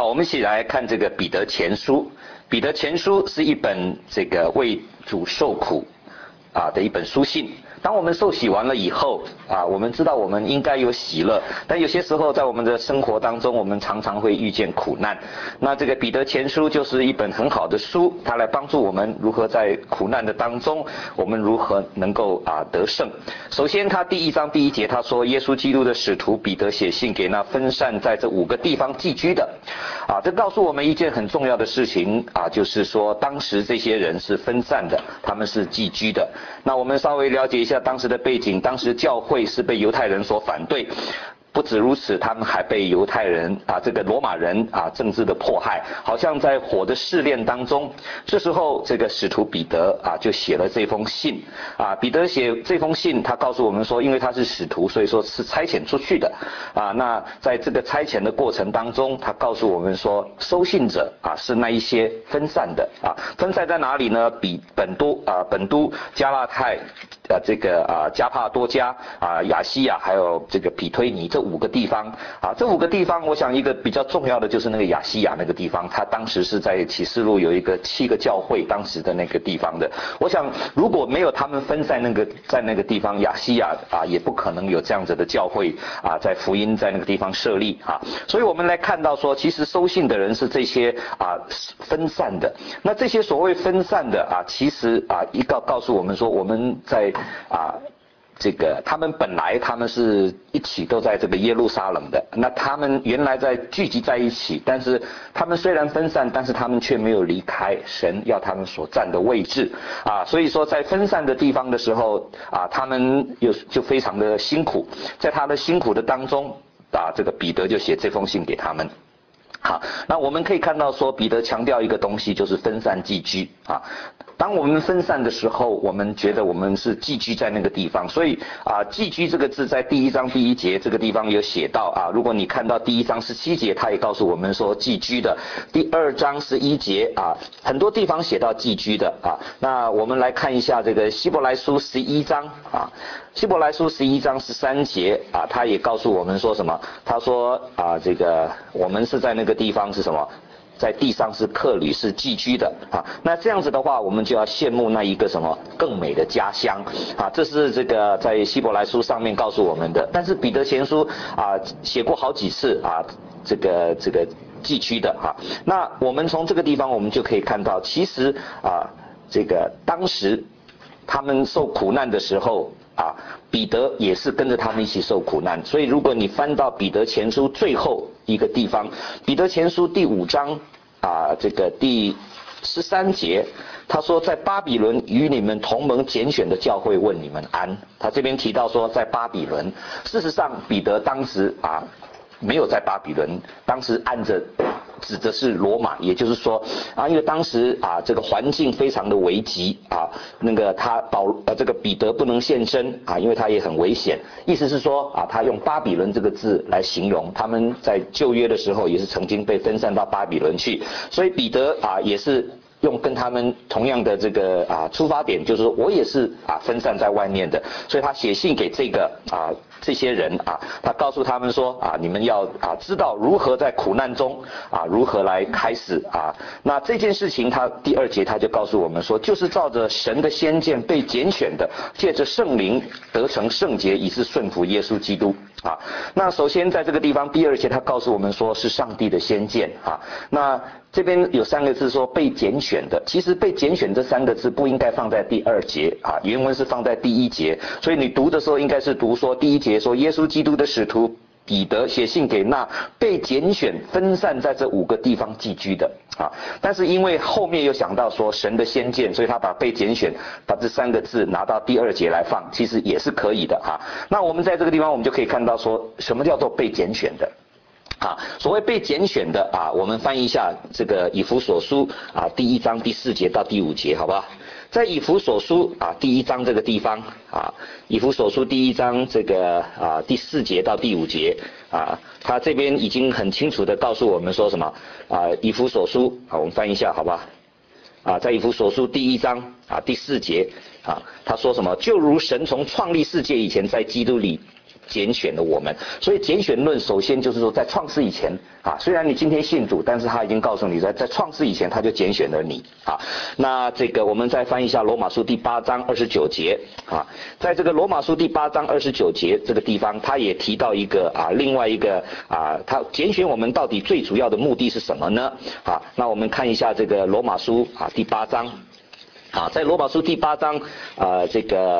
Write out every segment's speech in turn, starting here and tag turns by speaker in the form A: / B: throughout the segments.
A: 好，我们一起来看这个彼得前书。彼得前书是一本这个为主受苦的一本书信。当我们受洗完了以后我们知道我们应该有喜乐，但有些时候在我们的生活当中，我们常常会遇见苦难。那这个彼得前书就是一本很好的书，它来帮助我们如何在苦难的当中，我们如何能够得胜。首先，他第1章第1节他说，耶稣基督的使徒彼得写信给那分散在这5个地方寄居的。这告诉我们一件很重要的事情就是说当时这些人是分散的，他们是寄居的。那我们稍微了解一下当时的背景，当时教会是被犹太人所反对。不止如此，他们还被犹太人这个罗马人政治的迫害，好像在火的试炼当中。这时候这个使徒彼得就写了这封信彼得写这封信，他告诉我们说，因为他是使徒，所以说是差遣出去的那在这个差遣的过程当中，他告诉我们说，收信者是那一些分散的分散在哪里呢？本都、加拉太这个加帕多家亚细亚还有这个庇推尼这5个地方这5个地方，我想一个比较重要的就是那个亚细亚那个地方，它当时是在启示录有一个7个教会当时的那个地方的。我想如果没有他们分在那个地方，亚细亚也不可能有这样子的教会在福音在那个地方设立所以我们来看到说，其实收信的人是这些分散的。那这些所谓分散的其实告诉我们说，我们在这个他们本来他们是一起都在这个耶路撒冷的，那他们原来在聚集在一起，但是他们虽然分散，但是他们却没有离开神要他们所站的位置所以说在分散的地方的时候他们就非常的辛苦，在他的辛苦的当中这个彼得就写这封信给他们。好，那我们可以看到说，彼得强调一个东西，就是分散寄居当我们分散的时候，我们觉得我们是寄居在那个地方，所以寄居这个字在第1章第1节这个地方有写到如果你看到第1章17节，他也告诉我们说寄居的。第2章11节很多地方写到寄居的那我们来看一下这个希伯来书11章希伯来书11章13节他也告诉我们说什么？他说这个我们是在那个地方是什么？在地上是客旅，是寄居的那这样子的话，我们就要羡慕那一个什么更美的家乡这是这个在希伯来书上面告诉我们的。但是彼得前书写过好几次这个寄居的那我们从这个地方我们就可以看到，其实这个当时他们受苦难的时候彼得也是跟着他们一起受苦难。所以如果你翻到彼得前书最后一个地方，彼得前书第5章这个第13节，他说在巴比伦与你们同盟拣选的教会问你们安。他这边提到说在巴比伦，事实上彼得当时没有在巴比伦，当时指的是罗马，也就是说因为当时这个环境非常的危急那个这个彼得不能现身因为他也很危险。意思是说他用巴比伦这个字来形容他们在旧约的时候也是曾经被分散到巴比伦去，所以彼得也是用跟他们同样的这个出发点，就是说我也是分散在外面的，所以他写信给这些人他告诉他们说你们要知道如何在苦难中如何来开始那这件事情他第2节他就告诉我们说，就是照着神的先见被拣选的，借着圣灵得成圣洁，以致顺服耶稣基督那首先在这个地方第2节他告诉我们说是上帝的先见那这边有3个字说被拣选的，其实被拣选这3个字不应该放在第2节原文是放在第1节，所以你读的时候应该是读说第1节说耶稣基督的使徒彼得写信给那被拣选分散在这5个地方寄居的但是因为后面又想到说神的先见，所以他把被拣选把这3个字拿到第2节来放，其实也是可以的那我们在这个地方我们就可以看到说什么叫做被拣选的所谓被拣选的我们翻译一下这个以弗所书第1章第4节到第5节好不好？在以弗所书第1章这个地方以弗所书第1章这个第4节到第5节他这边已经很清楚的告诉我们说什么以弗所书我们翻译一下好不好在以弗所书第1章第4节他说什么？就如神从创立世界以前在基督里拣选了我们。所以拣选论首先就是说，在创世以前啊，虽然你今天信主，但是他已经告诉你在创世以前他就拣选了你啊。那这个我们再翻译一下罗马书第8章29节啊，在这个罗马书第8章29节这个地方，他也提到一个另外一个他拣选我们到底最主要的目的是什么呢？那我们看一下这个罗马书第8章在罗马书第8章这个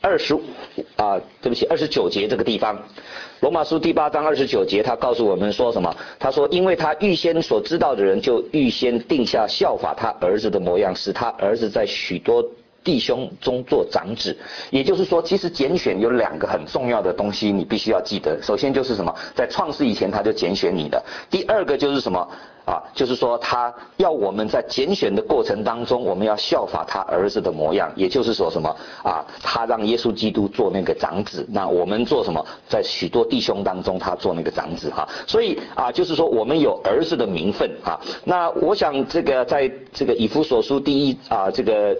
A: 29节这个地方，罗马书第8章29节，他告诉我们说什么？他说，因为他预先所知道的人，就预先定下效法他儿子的模样，使他儿子在许多弟兄中做长子。也就是说，其实拣选有2个很重要的东西，你必须要记得。首先就是什么？在创世以前他就拣选你的。第二个就是什么？就是说他要我们在拣选的过程当中，我们要效法他儿子的模样，也就是说什么他让耶稣基督做那个长子，那我们做什么？在许多弟兄当中他做那个长子所以就是说我们有儿子的名分那我想这个在这个以弗所书第一这个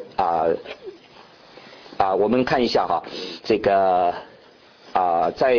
A: 我们看一下这个在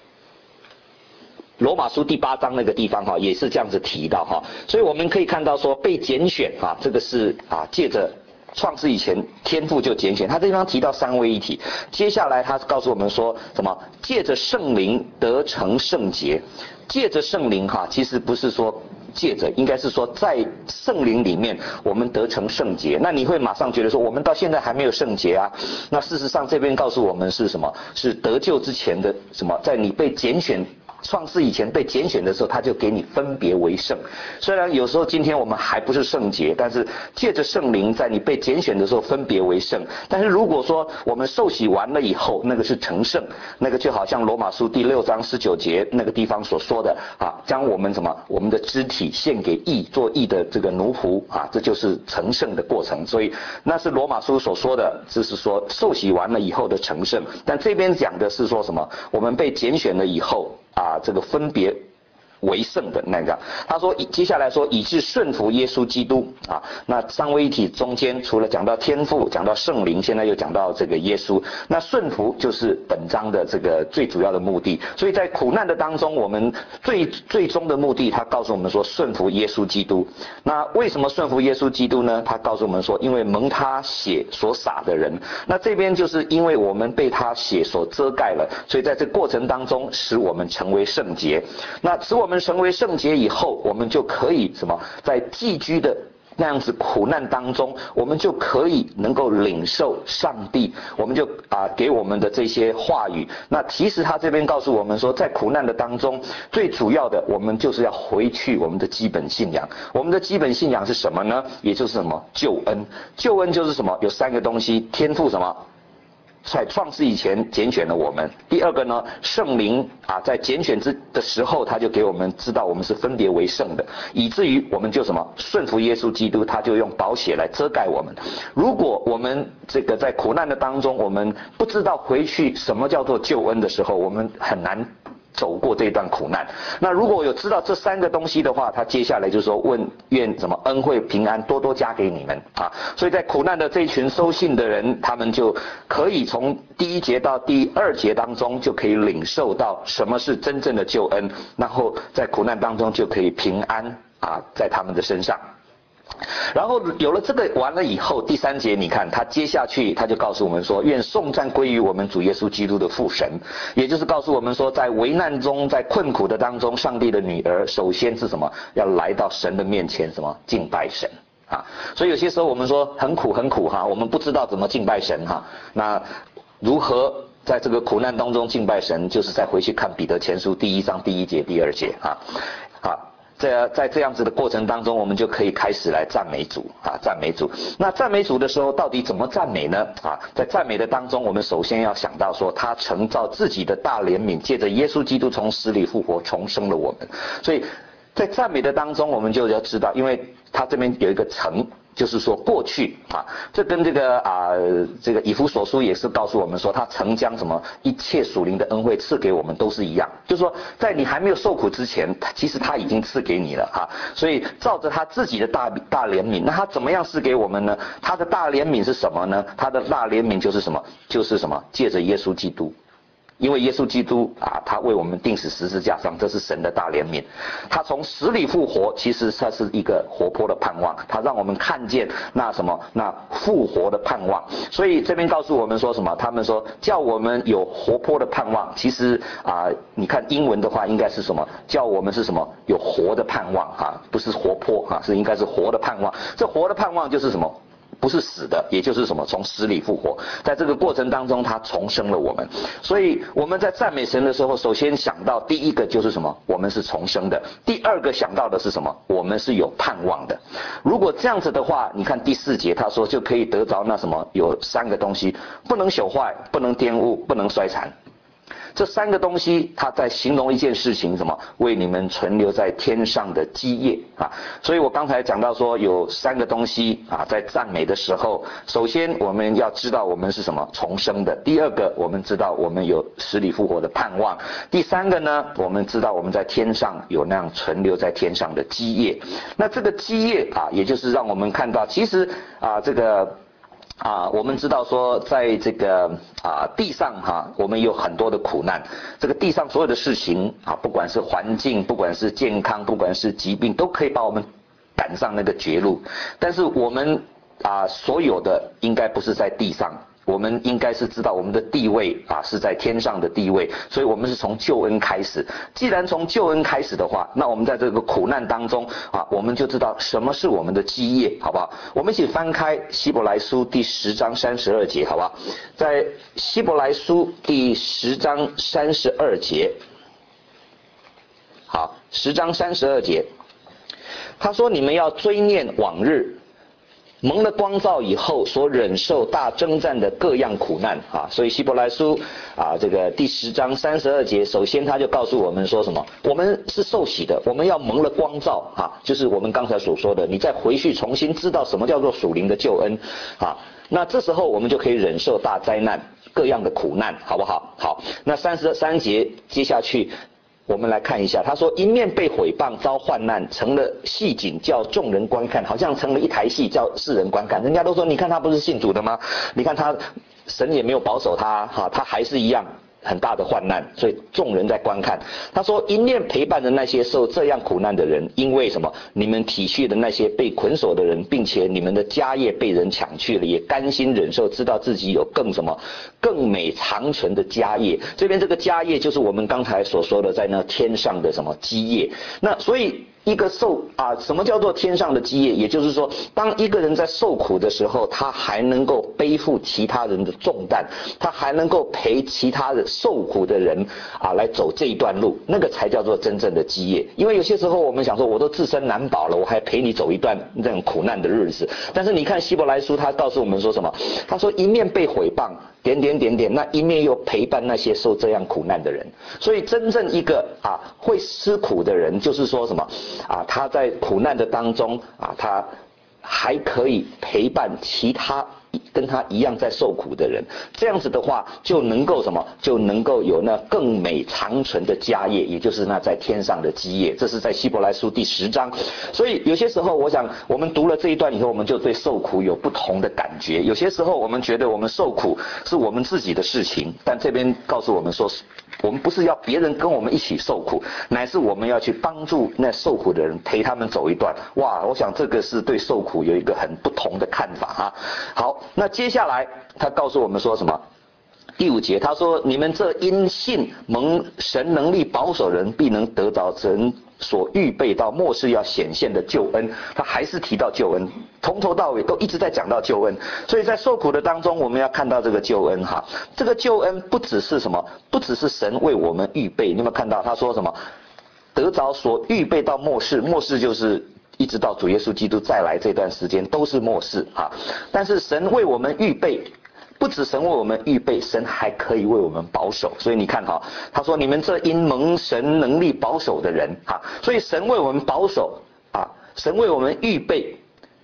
A: 罗马书第8章那个地方也是这样子提到所以我们可以看到说被拣选这个是借着创世以前天父就拣选，他这地方提到三位一体。接下来他告诉我们说什么？借着圣灵得成圣洁。借着圣灵其实不是说借着，应该是说在圣灵里面我们得成圣洁。那你会马上觉得说我们到现在还没有圣洁那事实上这边告诉我们是什么？是得救之前的什么？在你被拣选创世以前被拣选的时候，他就给你分别为圣。虽然有时候今天我们还不是圣洁，但是借着圣灵在你被拣选的时候分别为圣。但是如果说我们受洗完了以后，那个是成圣，那个就好像罗马书第6章19节那个地方所说的将我们我们的肢体献给义，做义的这个奴仆这就是成圣的过程。所以那是罗马书所说的，就是说受洗完了以后的成圣。但这边讲的是说什么？我们被拣选了以后这个分别为圣的那个，他说接下来说以致顺服耶稣基督那三位一体中间除了讲到天父，讲到圣灵，现在又讲到这个耶稣。那顺服就是本章的这个最主要的目的。所以在苦难的当中，我们最终的目的，他告诉我们说顺服耶稣基督。那为什么顺服耶稣基督呢？他告诉我们说，因为蒙他血所洒的人。那这边就是因为我们被他血所遮盖了，所以在这过程当中使我们成为圣洁。那使我们成为圣洁以后，我们就可以什么？在寄居的那样子苦难当中，我们就可以能够领受上帝，我们就给我们的这些话语。那其实他这边告诉我们说，在苦难的当中，最主要的我们就是要回去我们的基本信仰。我们的基本信仰是什么呢？也就是什么？救恩。救恩就是什么？有3个东西：天父什么？在创世以前拣选了我们。第二个呢，圣灵在拣选的时候，他就给我们知道我们是分别为圣的，以至于我们就什么顺服耶稣基督，他就用宝血来遮盖我们。如果我们这个在苦难的当中，我们不知道回去什么叫做救恩的时候，我们很难走过这段苦难。那如果有知道这3个东西的话，他接下来就说愿什么恩惠平安多多加给你们所以在苦难的这一群收信的人，他们就可以从第1节到第2节当中就可以领受到什么是真正的救恩，然后在苦难当中就可以平安在他们的身上。然后有了这个完了以后，第3节你看他接下去他就告诉我们说，愿颂赞归于我们主耶稣基督的父神。也就是告诉我们说，在危难中，在困苦的当中，上帝的女儿首先是什么？要来到神的面前，什么？敬拜神所以有些时候我们说很苦很苦我们不知道怎么敬拜神那如何在这个苦难当中敬拜神？就是再回去看彼得前书第1章第1节第2节在这样子的过程当中，我们就可以开始来赞美主赞美主。那赞美主的时候，到底怎么赞美呢？在赞美的当中，我们首先要想到说，他承照自己的大怜悯，借着耶稣基督从死里复活，重生了我们。所以在赞美的当中，我们就要知道，因为他这边有一个承，就是说过去这跟这个以弗所书也是告诉我们说，他曾将什么一切属灵的恩惠赐给我们，都是一样。就是说在你还没有受苦之前，其实他已经赐给你了所以照着他自己的大怜悯，那他怎么样赐给我们呢？他的大怜悯是什么呢？他的大怜悯就是什么？就是什么？借着耶稣基督。 因为耶稣基督啊，他为我们钉死十字架上，这是神的大怜悯。他从死里复活，其实他是一个活泼的盼望，他让我们看见那什么，那复活的盼望。所以这边告诉我们说什么？他们说叫我们有活泼的盼望。其实啊，你看英文的话应该是什么？叫我们是什么？有活的盼望啊，不是活泼啊，是应该是活的盼望。这活的盼望就是什么？不是死的，也就是什么？从死里复活。在这个过程当中，他重生了我们。所以我们在赞美神的时候，首先想到第一个就是什么？我们是重生的。第二个想到的是什么？我们是有盼望的。如果这样子的话，你看第4节他说就可以得着那什么？有3个东西：不能朽坏，不能玷污，不能衰残。这3个东西，它在形容一件事情，什么？为你们存留在天上的基业啊！所以我刚才讲到说，有3个东西啊，在赞美的时候，首先我们要知道我们是什么？重生的。第二个，我们知道我们有死里复活的盼望。第3个呢，我们知道我们在天上有那样存留在天上的基业。那这个基业啊，也就是让我们看到，其实啊，这个。我们知道说，在这个地上我们有很多的苦难。这个地上所有的事情不管是环境，不管是健康，不管是疾病，都可以把我们赶上那个绝路。但是我们所有的应该不是在地上。我们应该是知道我们的地位是在天上的地位，所以我们是从救恩开始。既然从救恩开始的话，那我们在这个苦难当中我们就知道什么是我们的基业，好不好？我们一起翻开希伯来书第10章32节，好不好？在希伯来书第10章32节，好，10章32节，他说：“你们要追念往日。”蒙了光照以后所忍受大征战的各样苦难所以希伯来书这个第10章32节，首先他就告诉我们说什么？我们是受洗的，我们要蒙了光照就是我们刚才所说的，你再回去重新知道什么叫做属灵的救恩那这时候我们就可以忍受大灾难各样的苦难，好不好？好，那33节接下去。我们来看一下，他说一面被毁谤遭患难，成了戏景叫众人观看，好像成了一台戏叫世人观看。人家都说，你看他不是信主的吗？你看他神也没有保守他他还是一样很大的患难，所以众人在观看。他说一面陪伴着那些受这样苦难的人，因为什么？你们体恤的那些被捆锁的人，并且你们的家业被人抢去了，也甘心忍受，知道自己有更美长存的家业。这边这个家业就是我们刚才所说的在那天上的什么基业。那所以一个什么叫做天上的基业？也就是说，当一个人在受苦的时候，他还能够背负其他人的重担，他还能够陪其他的受苦的人来走这一段路，那个才叫做真正的基业。因为有些时候我们想说，我都自身难保了，我还陪你走一段那种苦难的日子。但是你看希伯来书，他告诉我们说什么？他说一面被毁谤。那一面又陪伴那些受这样苦难的人。所以真正一个会吃苦的人，就是说什么他在苦难的当中他还可以陪伴其他跟他一样在受苦的人，这样子的话就能够什么？就能够有那更美长存的家业，也就是那在天上的基业。这是在希伯来书第10章。所以有些时候我想我们读了这一段以后，我们就对受苦有不同的感觉。有些时候我们觉得我们受苦是我们自己的事情，但这边告诉我们说，我们不是要别人跟我们一起受苦，乃是我们要去帮助那受苦的人，陪他们走一段。哇，我想这个是对受苦有一个很不同的看法好，那接下来他告诉我们说什么？第5节他说：你们这因信蒙神能力保守人，必能得着神所预备到末世要显现的救恩。他还是提到救恩，从头到尾都一直在讲到救恩。所以在受苦的当中，我们要看到这个救恩这个救恩不只是什么？不只是神为我们预备。你有没有看到他说什么？得着所预备到末世，末世就是一直到主耶稣基督再来这段时间都是末世但是神为我们预备，不止神为我们预备，神还可以为我们保守。所以你看他说你们这因蒙神能力保守的人所以神为我们保守神为我们预备，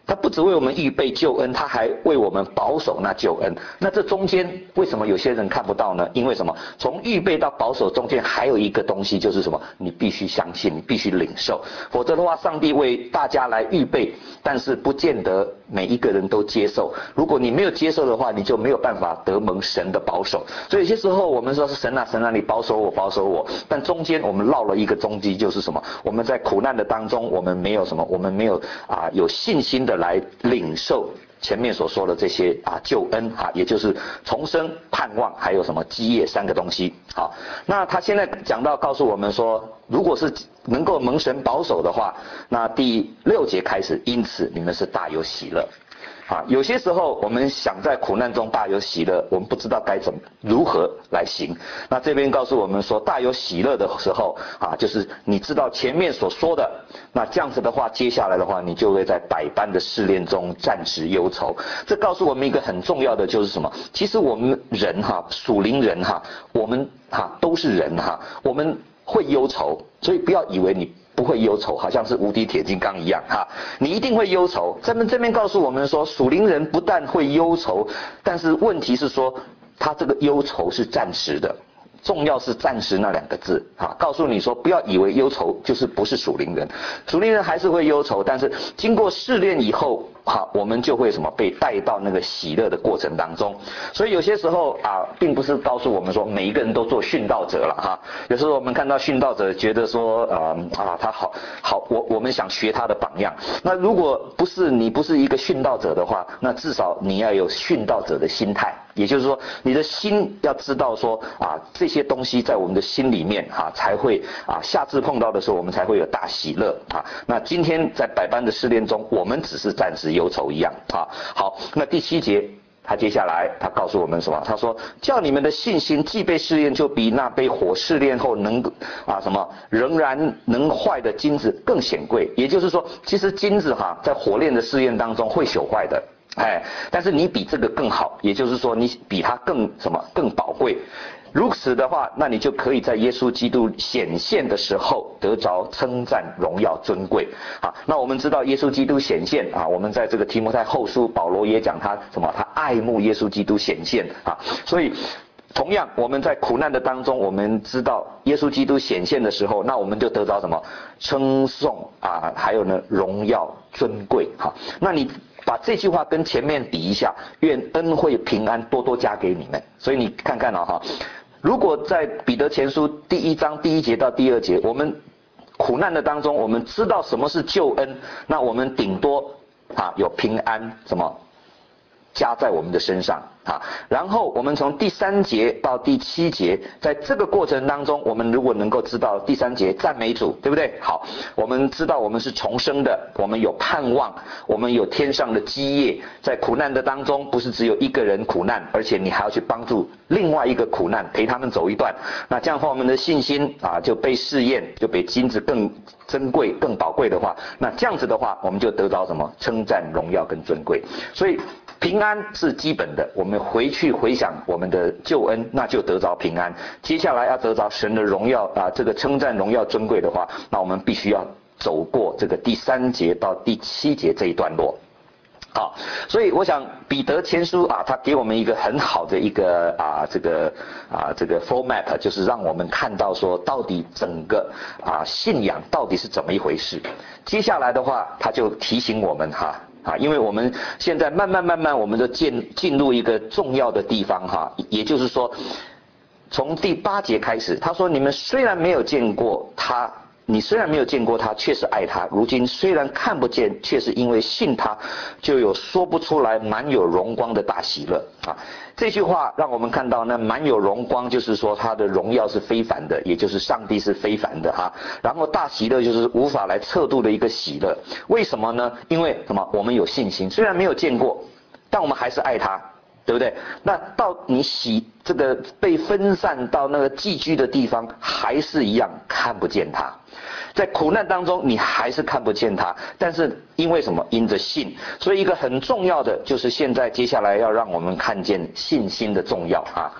A: 他不只为我们预备救恩，他还为我们保守那救恩。那这中间为什么有些人看不到呢？因为什么？从预备到保守中间还有一个东西，就是什么？你必须相信，你必须领受，否则的话，上帝为大家来预备，但是不见得每一个人都接受。如果你没有接受的话，你就没有办法得蒙神的保守。所以有些时候我们说是神啊神啊，你保守我保守我，但中间我们落了一个踪迹，就是什么？我们在苦难的当中，我们没有什么？我们没有有信心的来领受前面所说的这些救恩也就是重生、盼望，还有什么基业3个东西。好，那他现在讲到告诉我们说，如果是能够蒙神保守的话，那第6节开始，因此你们是大有喜乐。有些时候我们想在苦难中大有喜乐，我们不知道该如何来行。那这边告诉我们说，大有喜乐的时候就是你知道前面所说的，那这样子的话，接下来的话，你就会在百般的试炼中暂时忧愁。这告诉我们一个很重要的就是什么？其实我们人属灵人我们都是人我们会忧愁，所以不要以为你不会忧愁，好像是无敌铁金刚一样你一定会忧愁。这边告诉我们说，属灵人不但会忧愁，但是问题是说，他这个忧愁是暂时的。重要是暂时那2个字告诉你说，不要以为忧愁就是不是属灵人，属灵人还是会忧愁，但是经过试炼以后我们就会什么被带到那个喜乐的过程当中。所以有些时候并不是告诉我们说每一个人都做殉道者了有时候我们看到殉道者，觉得说他好，我们想学他的榜样。那如果你不是一个殉道者的话，那至少你要有殉道者的心态，也就是说你的心要知道说这些东西在我们的心里面才会下次碰到的时候我们才会有大喜乐那今天在百般的试炼中，我们只是暂时忧愁一样好，那第7节他接下来他告诉我们什么？他说，叫你们的信心既被试验，就比那被火试炼后能仍然能坏的金子更显贵。也就是说，其实金子在火炼的试验当中会朽坏的但是你比这个更好，也就是说你比它更宝贵。如此的话，那你就可以在耶稣基督显现的时候得着称赞、荣耀、尊贵那我们知道耶稣基督显现我们在这个提摩太后书，保罗也讲他爱慕耶稣基督显现所以同样我们在苦难的当中，我们知道耶稣基督显现的时候，那我们就得着什么？称颂还有呢荣耀、尊贵那你把这句话跟前面比一下，愿恩惠平安多多加给你们。所以你看看如果在彼得前书第1章第1节到第2节，我们苦难的当中，我们知道什么是救恩，那我们顶多有平安加在我们的身上然后我们从第3节到第7节，在这个过程当中，我们如果能够知道第3节赞美主，对不对？好，我们知道我们是重生的，我们有盼望，我们有天上的基业。在苦难的当中，不是只有一个人苦难，而且你还要去帮助另外一个苦难，陪他们走一段。那这样的话，我们的信心就被试验，就比金子更珍贵、更宝贵的话，那这样子的话，我们就得着什么？称赞、荣耀跟尊贵。所以平安是基本的，我们回去回想我们的救恩，那就得着平安。接下来要得着神的荣耀这个称赞、荣耀、尊贵的话，那我们必须要走过这个第3节到第7节这一段落。好，所以我想彼得前书他给我们一个很好的一个这个 format， 就是让我们看到说到底整个信仰到底是怎么一回事。接下来的话，他就提醒我们因为我们现在慢慢我们就进入一个重要的地方也就是说，从第8节开始，他说你们虽然没有见过他。你虽然没有见过他，却是爱他。如今虽然看不见，却是因为信他，就有说不出来满有荣光的大喜乐这句话让我们看到呢，满有荣光就是说他的荣耀是非凡的，也就是上帝是非凡的然后大喜乐就是无法来测度的一个喜乐。为什么呢？因为我们有信心，虽然没有见过，但我们还是爱他。对不对？那到你这个被分散到那个寄居的地方，还是一样看不见他。在苦难当中，你还是看不见他，但是因为什么？因着信。所以一个很重要的就是现在接下来要让我们看见信心的重要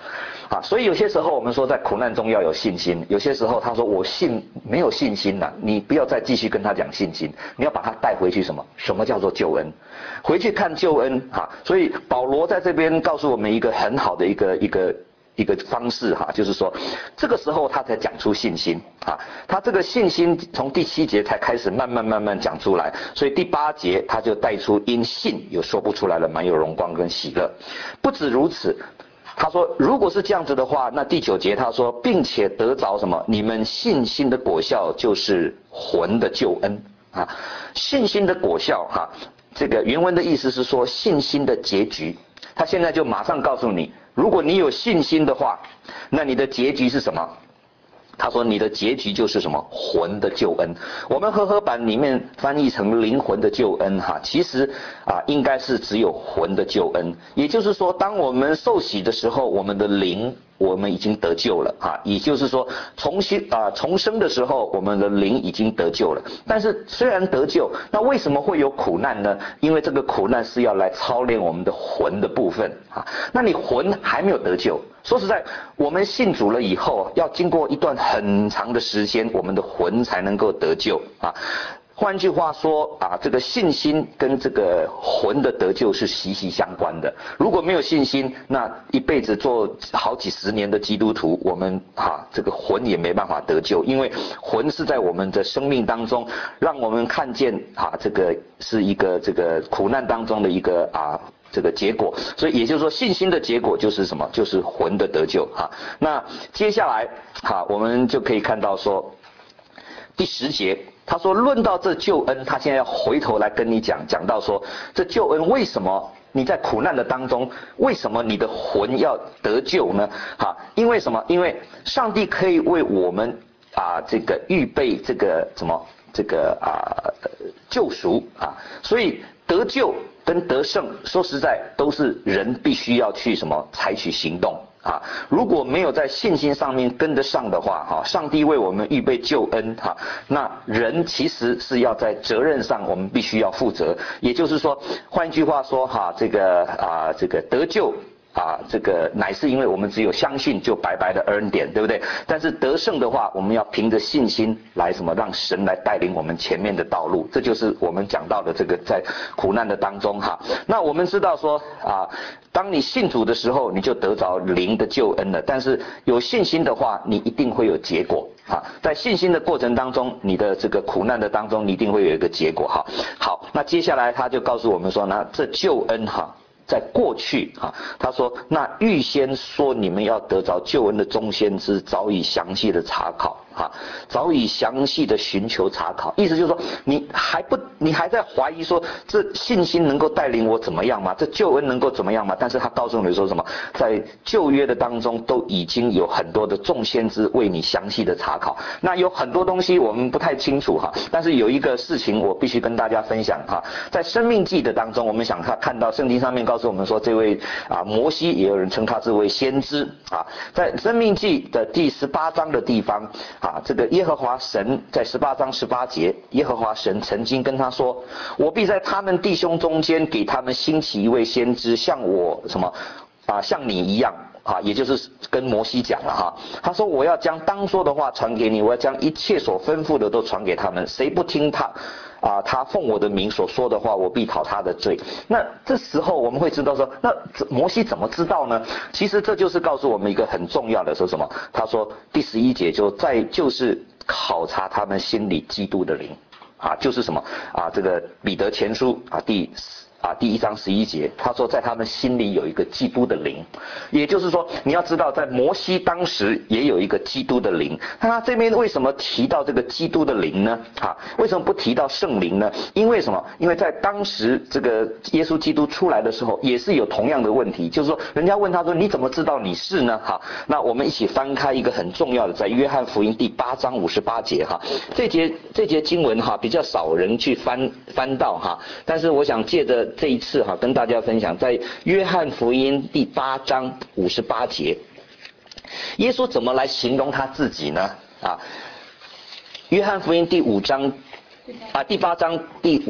A: 啊，所以有些时候我们说在苦难中要有信心，有些时候他说我没有信心了，你不要再继续跟他讲信心，你要把他带回去什么叫做救恩？回去看救恩啊！所以保罗在这边告诉我们一个很好的一个方式哈，就是说这个时候他才讲出信心啊，他这个信心从第7节才开始慢慢讲出来，所以第8节他就带出因信有说不出来的满有荣光跟喜乐。不止如此，他说如果是这样子的话，那第9节他说并且得着什么？你们信心的果效就是魂的救恩啊，信心的果效哈，这个原文的意思是说信心的结局。他现在就马上告诉你，如果你有信心的话，那你的结局是什么？他说你的结局就是什么？魂的救恩。我们和合版里面翻译成灵魂的救恩哈，其实应该是只有魂的救恩。也就是说，当我们受洗的时候，我们的灵我们已经得救了啊，也就是说重生的时候，我们的灵已经得救了。但是虽然得救，那为什么会有苦难呢？因为这个苦难是要来操练我们的魂的部分啊。那你魂还没有得救，说实在，我们信主了以后，要经过一段很长的时间，我们的魂才能够得救啊。换句话说这个信心跟这个魂的得救是息息相关的。如果没有信心，那一辈子做好几十年的基督徒，我们这个魂也没办法得救，因为魂是在我们的生命当中，让我们看见这个是一个这个苦难当中的一个这个结果。所以也就是说，信心的结果就是什么？就是魂的得救那接下来我们就可以看到说第10节，他说论到这救恩，他现在要回头来跟你讲到说这救恩为什么你在苦难的当中，为什么你的魂要得救呢？因为什么？因为上帝可以为我们这个预备这个什么这个救赎所以得救跟得胜，说实在都是人必须要去什么采取行动如果没有在信心上面跟得上的话上帝为我们预备救恩那人其实是要在责任上我们必须要负责。也就是说，换一句话说这个得救这个乃是因为我们只有相信就白白的恩典，对不对？但是得胜的话，我们要凭着信心来什么？让神来带领我们前面的道路。这就是我们讲到的这个在苦难的当中那我们知道说当你信主的时候，你就得着灵的救恩了。但是有信心的话，你一定会有结果在信心的过程当中，你的这个苦难的当中，你一定会有一个结果好，那接下来他就告诉我们说呢，这救恩在过去他说那预先说你们要得着救恩的众先知早已详细的查考早已详细的寻求查考。意思就是说你还在怀疑说这信心能够带领我怎么样吗？这救恩能够怎么样吗？但是他告诉你说什么？在旧约的当中都已经有很多的众先知为你详细的查考。那有很多东西我们不太清楚但是有一个事情我必须跟大家分享在生命记的当中，我们想看到圣经上面告诉我们说，这位摩西，也有人称他这位先知在生命记的第18章的地方这个耶和华神在18章18节，耶和华神曾经跟他说，我必在他们弟兄中间给他们兴起一位先知，像我什么像你一样也就是跟摩西讲了他说我要将当说的话传给你，我要将一切所吩咐的都传给他们，谁不听他奉我的名所说的话，我必讨他的罪。那这时候我们会知道说，那摩西怎么知道呢？其实这就是告诉我们一个很重要的说什么？他说第11节就是考察他们心里基督的灵就是什么这个彼得前书第1章11节，他说在他们心里有一个基督的灵。也就是说，你要知道在摩西当时也有一个基督的灵。那他这边为什么提到这个基督的灵呢？为什么不提到圣灵呢？因为什么？因为在当时这个耶稣基督出来的时候，也是有同样的问题，就是说人家问他说你怎么知道你是呢？那我们一起翻开一个很重要的，在约翰福音第8章58节这节经文比较少人去翻到但是我想借着这一次跟大家分享，在约翰福音第8章58节，耶稣怎么来形容他自己呢？约翰福音第8章第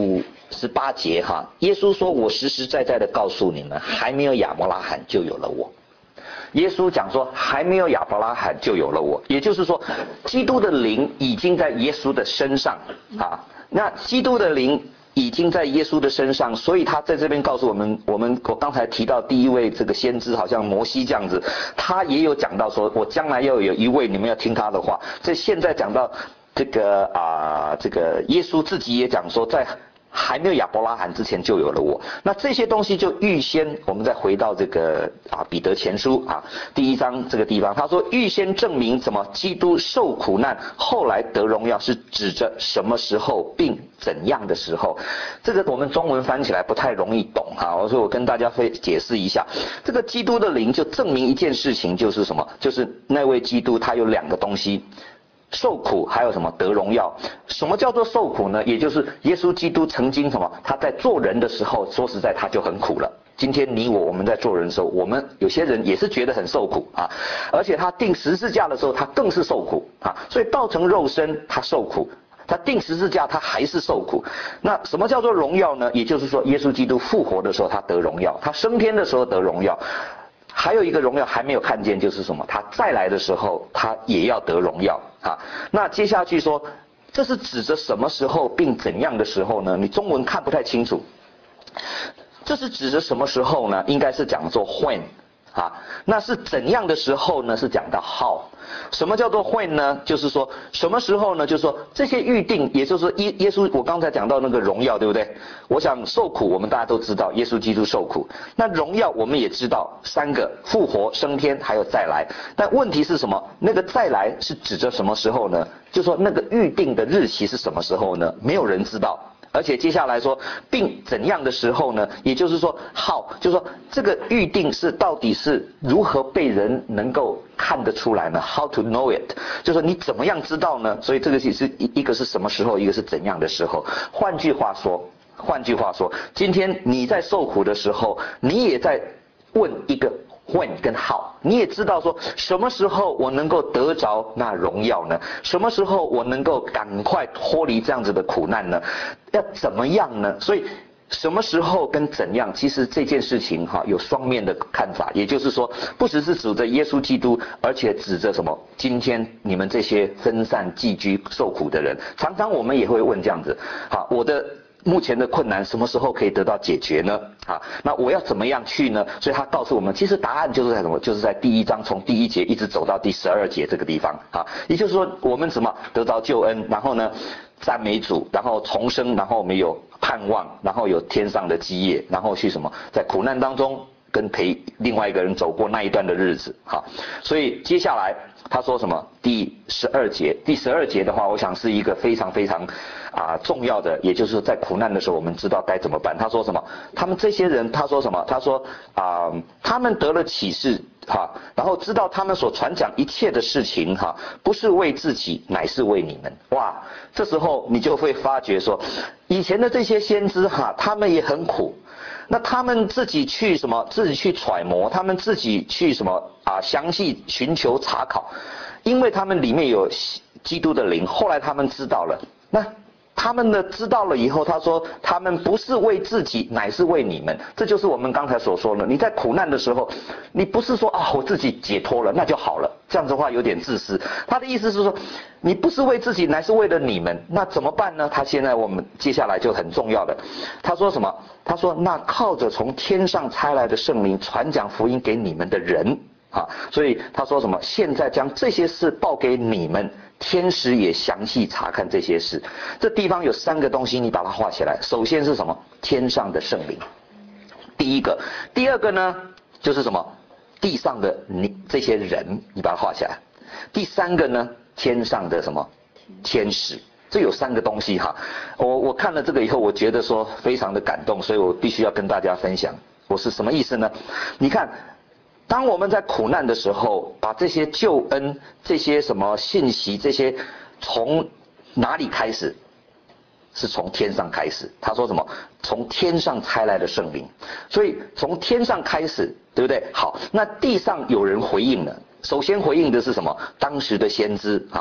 A: 58节耶稣说，我实实在在的告诉你们，还没有亚伯拉罕就有了我。 耶稣讲说还没有亚伯拉罕就有了我，也就是说基督的灵已经在耶稣的身上啊。那基督的灵已经在耶稣的身上，所以他在这边告诉我们，我刚才提到第一位这个先知，好像摩西这样子，他也有讲到说，我将来要有一位，你们要听他的话。这现在讲到这个这个耶稣自己也讲说，在还没有亚伯拉罕之前就有了我。那这些东西就预先，我们再回到这个彼得前书第1章这个地方，他说预先证明什么？基督受苦难，后来得荣耀，是指着什么时候并怎样的时候？这个我们中文翻起来不太容易懂所以我跟大家解释一下。这个基督的灵就证明一件事情，就是什么？就是那位基督他有2个东西。受苦还有什么得荣耀？什么叫做受苦呢？也就是耶稣基督曾经什么？他在做人的时候，说实在他就很苦了。今天你我们在做人的时候，我们有些人也是觉得很受苦而且他钉十字架的时候，他更是受苦所以道成肉身他受苦，他钉十字架他还是受苦。那什么叫做荣耀呢？也就是说耶稣基督复活的时候他得荣耀，他升天的时候得荣耀。还有一个荣耀还没有看见，就是什么？他再来的时候，他也要得荣耀那接下去说，这是指着什么时候并怎样的时候呢？你中文看不太清楚。这是指着什么时候呢？应该是讲做 when那是怎样的时候呢？是讲到 how。什么叫做 when 呢？就是说什么时候呢？就是说这些预定，也就是说耶稣，我刚才讲到那个荣耀，对不对？我想受苦，我们大家都知道，耶稣基督受苦。那荣耀我们也知道，3个：复活、升天，还有再来。但问题是什么？那个再来是指着什么时候呢？就说那个预定的日期是什么时候呢？没有人知道。而且接下来说并怎样的时候呢？也就是说 how， 就是说这个预定是到底是如何被人能够看得出来呢？ How to know it， 就是说你怎么样知道呢？所以这个是一个是什么时候，一个是怎样的时候。换句话说，今天你在受苦的时候，你也在问一个when跟 how， 你也知道说什么时候我能够得着那荣耀呢？什么时候我能够赶快脱离这样子的苦难呢？要怎么样呢？所以什么时候跟怎样，其实这件事情有双面的看法。也就是说，不只是指着耶稣基督，而且指着什么？今天你们这些分散寄居受苦的人，常常我们也会问这样子我的目前的困难什么时候可以得到解决呢？那我要怎么样去呢？所以他告诉我们，其实答案就是在什么？就是在第1章从第1节一直走到第12节这个地方也就是说，我们怎么得着救恩，然后呢赞美主，然后重生，然后我们有盼望，然后有天上的基业，然后去什么？在苦难当中跟陪另外一个人走过那一段的日子所以接下来他说什么？第12节的话，我想是一个非常非常重要的，也就是在苦难的时候我们知道该怎么办。他说什么？他们这些人，他说什么？他说他们得了启示然后知道他们所传讲一切的事情不是为自己，乃是为你们。哇，这时候你就会发觉说，以前的这些先知他们也很苦。那他们自己去什么？自己去揣摩，他们自己去什么详细寻求查考，因为他们里面有基督的灵。后来他们知道了，那他们呢知道了以后，他说他们不是为自己，乃是为你们。这就是我们刚才所说的，你在苦难的时候，你不是说我自己解脱了那就好了，这样子的话有点自私。他的意思是说，你不是为自己，乃是为了你们。那怎么办呢？他现在我们接下来就很重要的，他说什么？他说那靠着从天上差来的圣灵传讲福音给你们的人所以他说什么？现在将这些事报给你们，天使也详细查看这些事。这地方有3个东西，你把它画起来。首先是什么？天上的圣灵，第一个。第二个呢，就是什么？地上的你这些人，你把它画起来。第3个呢，天上的什么？天使。这有3个东西我看了这个以后，我觉得说非常的感动，所以我必须要跟大家分享。我是什么意思呢？你看，当我们在苦难的时候，把这些救恩、这些什么信息，这些从哪里开始？是从天上开始。他说什么？从天上差来的圣灵。所以从天上开始，对不对？好，那地上有人回应了。首先回应的是什么？当时的先知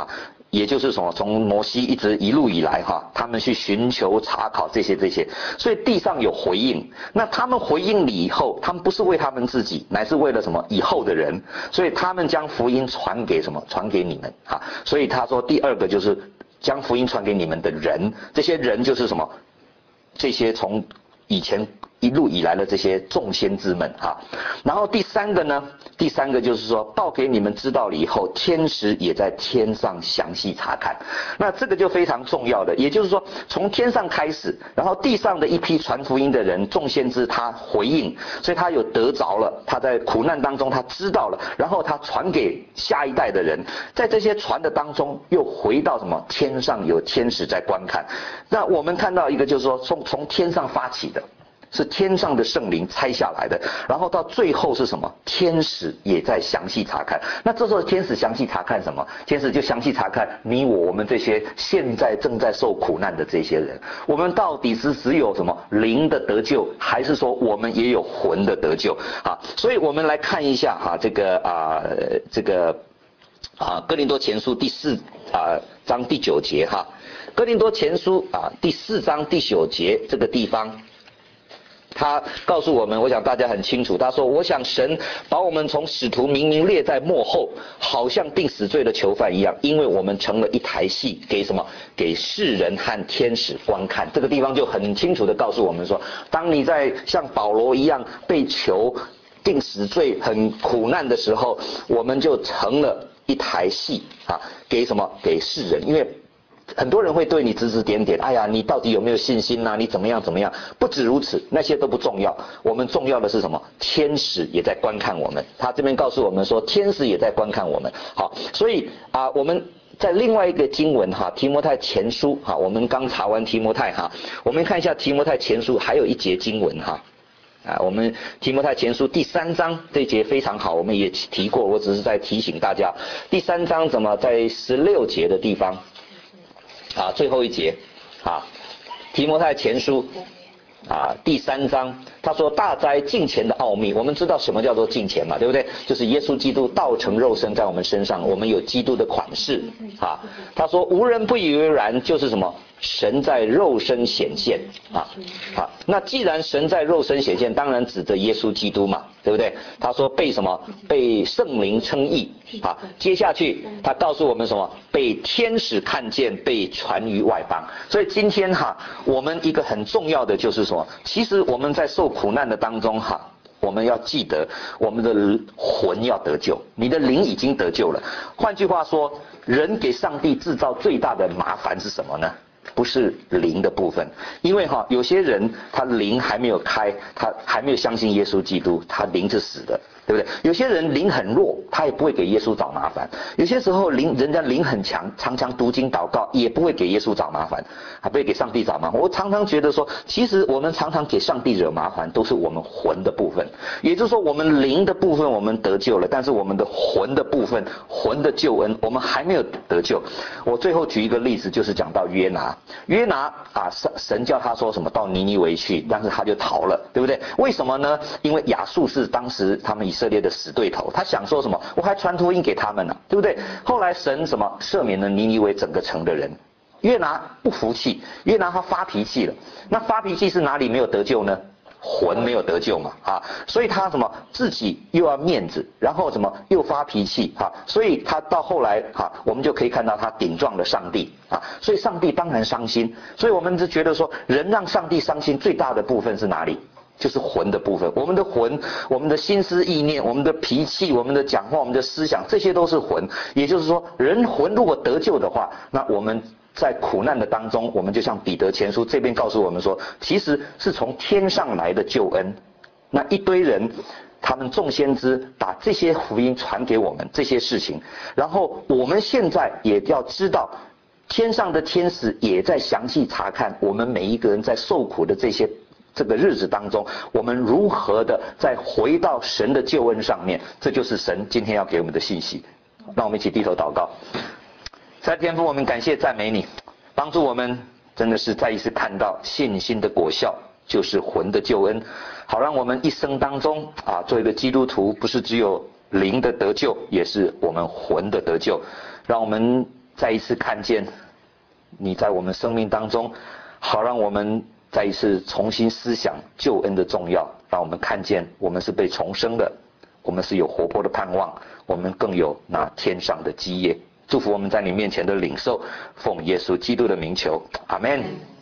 A: 也就是什么，从摩西一路以来哈，他们去寻求查考这些，所以地上有回应。那他们回应你以后，他们不是为他们自己，乃是为了什么以后的人，所以他们将福音传给什么？传给你们啊。所以他说第二个就是将福音传给你们的人，这些人就是什么？这些从以前一路以来的这些众先知们啊。然后第三个就是说，报给你们知道了以后，天使也在天上详细查看。那这个就非常重要的，也就是说从天上开始，然后地上的一批传福音的人，众先知他回应，所以他有得着了，他在苦难当中他知道了，然后他传给下一代的人，在这些传的当中又回到什么？天上有天使在观看。那我们看到一个就是说从天上发起的，是天上的圣灵拆下来的，然后到最后是什么？天使也在详细查看。那这时候天使详细查看什么？天使就详细查看你我们这些现在正在受苦难的这些人，我们到底是只有什么灵的得救，还是说我们也有魂的得救啊？所以我们来看一下哈，哥林多前书第4章第9节哈，哥林多前书第4章第9节这个地方。他告诉我们，我想大家很清楚，他说我想神把我们从使徒明明列在末后，好像定死罪的囚犯一样，因为我们成了一台戏，给什么？给世人和天使观看。这个地方就很清楚的告诉我们说，当你在像保罗一样被囚定死罪很苦难的时候，我们就成了一台戏给什么？给世人。因为很多人会对你指指点点，哎呀，你到底有没有信心啊？你怎么样？不止如此，那些都不重要。我们重要的是什么？天使也在观看我们。他这边告诉我们说，天使也在观看我们。好，所以我们在另外一个经文提摩太前书我们刚查完提摩太我们看一下提摩太前书还有一节经文我们提摩太前书第3章这一节非常好，我们也提过，我只是在提醒大家，第3章怎么在16节的地方。最后一节提摩太前书第3章，他说大哉敬虔的奥秘。我们知道什么叫做敬虔嘛，对不对？就是耶稣基督道成肉身在我们身上，我们有基督的款式他说无人不以为然，就是什么？神在肉身显现那既然神在肉身显现，当然指着耶稣基督嘛，对不对？他说被什么？被圣灵称义接下去他告诉我们什么？被天使看见，被传于外邦。所以今天我们一个很重要的就是说，其实我们在受苦难的当中我们要记得我们的魂要得救，你的灵已经得救了。换句话说，人给上帝制造最大的麻烦是什么呢？不是灵的部分，因为有些人他灵还没有开，他还没有相信耶稣基督，他灵是死的，对不对？有些人灵很弱，他也不会给耶稣找麻烦。有些时候人家灵很强，常常读经祷告，也不会给耶稣找麻烦，不会给上帝找麻烦。我常常觉得说，其实我们常常给上帝惹麻烦，都是我们魂的部分。也就是说，我们灵的部分我们得救了，但是我们的魂的部分，魂的救恩，我们还没有得救。我最后举一个例子，就是讲到约拿神叫他说什么？到尼尼微去，但是他就逃了，对不对？为什么呢？因为亚述是当时他们以色列的死对头，他想说什么？我还传福音给他们呢，对不对？后来神什么赦免了尼尼微整个城的人。约拿不服气，约拿他发脾气了。那发脾气是哪里没有得救呢？魂没有得救嘛所以他什么自己又要面子，然后什么又发脾气所以他到后来我们就可以看到他顶撞了上帝所以上帝当然伤心。所以我们就觉得说，人让上帝伤心最大的部分是哪里？就是魂的部分。我们的魂，我们的心思意念，我们的脾气，我们的讲话，我们的思想，这些都是魂。也就是说，人魂如果得救的话，那我们在苦难的当中，我们就像彼得前书这边告诉我们说，其实是从天上来的救恩。那一堆人，他们众先知把这些福音传给我们，这些事情，然后我们现在也要知道，天上的天使也在详细查看我们每一个人在受苦的这个日子当中，我们如何的再回到神的救恩上面。这就是神今天要给我们的信息。让我们一起低头祷告。天父，我们感谢赞美你，帮助我们真的是再一次看到信心的果效，就是魂的救恩。好让我们一生当中做一个基督徒，不是只有灵的得救，也是我们魂的得救。让我们再一次看见你在我们生命当中，好让我们再一次重新思想救恩的重要，让我们看见我们是被重生的，我们是有活泼的盼望，我们更有那天上的基业。祝福我们在你面前的领受，奉耶稣基督的名求，阿们。